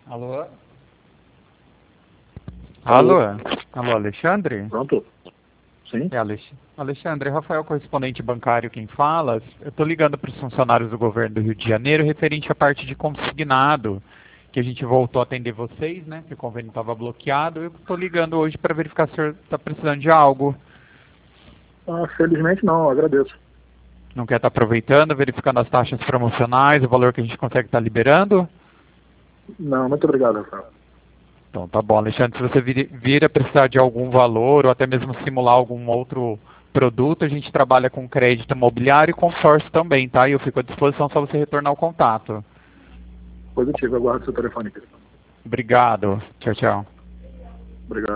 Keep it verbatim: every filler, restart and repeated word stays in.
Alô? Alô? Alô? Alô, Alexandre? Pronto? Sim? É Alex... Alexandre, Rafael, correspondente bancário, quem fala. Eu estou ligando para os funcionários do governo do Rio de Janeiro referente à parte de consignado, que a gente voltou a atender vocês, né? Que o convênio estava bloqueado. Eu estou ligando hoje para verificar se o senhor está precisando de algo. Ah, felizmente não, agradeço. Não quer estar aproveitando, verificando as taxas promocionais, o valor que a gente consegue estar liberando? Não, muito obrigado, Rafael. Então tá bom, Alexandre, se você vir, vir a precisar de algum valor ou até mesmo simular algum outro produto, a gente trabalha com crédito imobiliário e consórcio também, tá? E eu fico à disposição só você retornar o contato. Positivo, aguardo seu telefone aqui. Obrigado. Tchau, tchau. Obrigado.